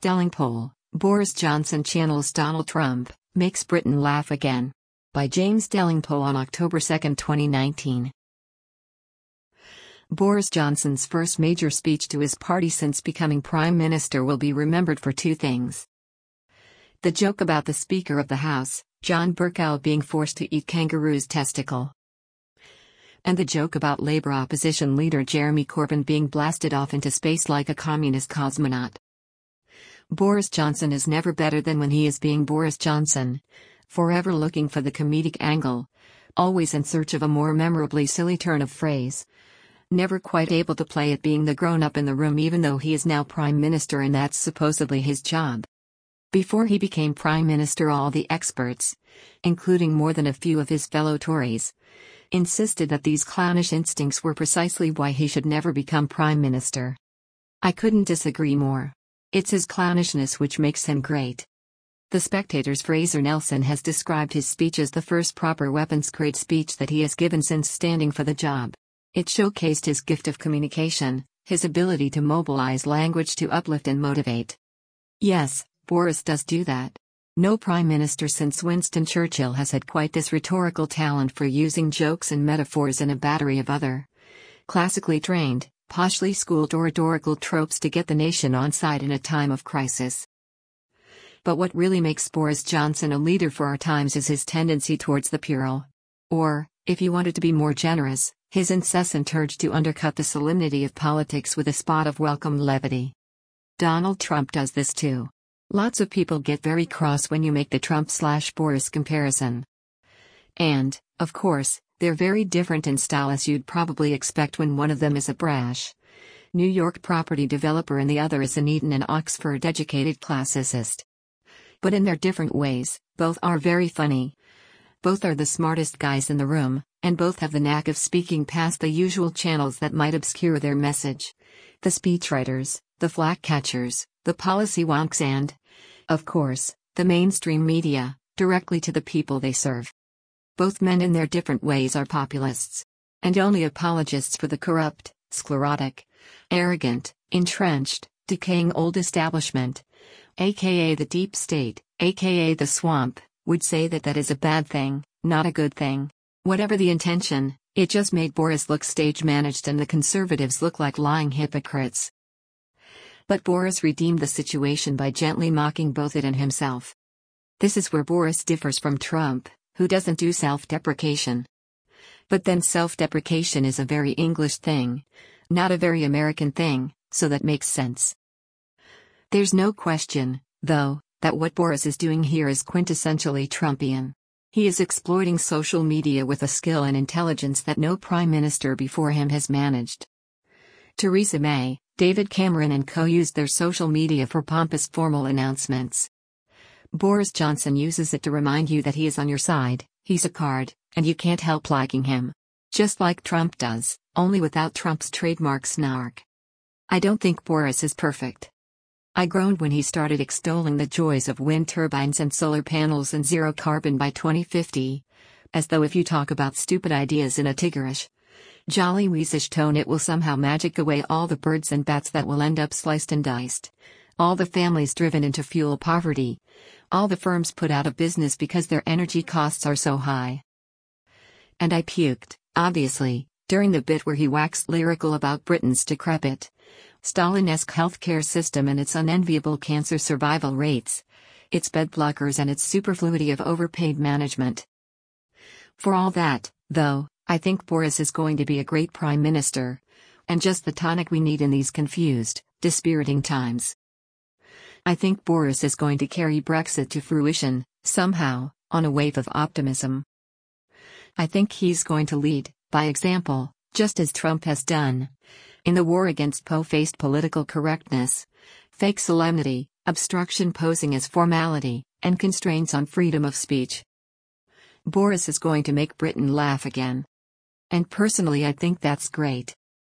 Stelling poll: Boris Johnson channels Donald Trump, makes Britain laugh again. By James Delingpole on October 2, 2019. Boris Johnson's first major speech to his party since becoming Prime Minister will be remembered for two things. The joke about the Speaker of the House, John Bercow, being forced to eat kangaroo's testicle. And the joke about Labour opposition leader Jeremy Corbyn being blasted off into space like a communist cosmonaut. Boris Johnson is never better than when he is being Boris Johnson, forever looking for the comedic angle, always in search of a more memorably silly turn of phrase. Never quite able to play at being the grown-up in the room, even though he is now Prime Minister and that's supposedly his job. Before he became Prime Minister, all the experts, including more than a few of his fellow Tories, insisted that these clownish instincts were precisely why he should never become Prime Minister. I couldn't disagree more. It's his clownishness which makes him great. The Spectator's Fraser Nelson has described his speech as the first proper weapons-grade speech that he has given since standing for the job. It showcased his gift of communication, his ability to mobilize language to uplift and motivate. Yes, Boris does do that. No prime minister since Winston Churchill has had quite this rhetorical talent for using jokes and metaphors and a battery of other classically trained, poshly schooled oratorical tropes to get the nation on side in a time of crisis. But what really makes Boris Johnson a leader for our times is his tendency towards the puerile. Or, if you wanted to be more generous, his incessant urge to undercut the solemnity of politics with a spot of welcome levity. Donald Trump does this too. Lots of people get very cross when you make the Trump/Boris comparison. And, of course, they're very different in style, as you'd probably expect when one of them is a brash New York property developer and the other is an Eton and Oxford educated classicist. But in their different ways, both are very funny. Both are the smartest guys in the room, and both have the knack of speaking past the usual channels that might obscure their message. The speechwriters, the flack catchers, the policy wonks and, of course, the mainstream media, directly to the people they serve. Both men in their different ways are populists. And only apologists for the corrupt, sclerotic, arrogant, entrenched, decaying old establishment, aka the deep state, aka the swamp, would say that that is a bad thing, not a good thing. Whatever the intention, it just made Boris look stage-managed and the conservatives look like lying hypocrites. But Boris redeemed the situation by gently mocking both it and himself. This is where Boris differs from Trump, who doesn't do self-deprecation. But then self-deprecation is a very English thing, not a very American thing, so that makes sense. There's no question, though, that what Boris is doing here is quintessentially Trumpian. He is exploiting social media with a skill and intelligence that no prime minister before him has managed. Theresa May, David Cameron and co. used their social media for pompous formal announcements. Boris Johnson uses it to remind you that he is on your side, he's a card, and you can't help liking him. Just like Trump does, only without Trump's trademark snark. I don't think Boris is perfect. I groaned when he started extolling the joys of wind turbines and solar panels and zero carbon by 2050, as though if you talk about stupid ideas in a Tiggerish, jolly wheezish tone it will somehow magic away all the birds and bats that will end up sliced and diced, all the families driven into fuel poverty, all the firms put out of business because their energy costs are so high. And I puked, obviously, during the bit where he waxed lyrical about Britain's decrepit, Stalin-esque healthcare system and its unenviable cancer survival rates, its bed blockers and its superfluity of overpaid management. For all that, though, I think Boris is going to be a great prime minister, and just the tonic we need in these confused, dispiriting times. I think Boris is going to carry Brexit to fruition, somehow, on a wave of optimism. I think he's going to lead, by example, just as Trump has done, in the war against po-faced political correctness, fake solemnity, obstruction posing as formality, and constraints on freedom of speech. Boris is going to make Britain laugh again. And personally I think that's great.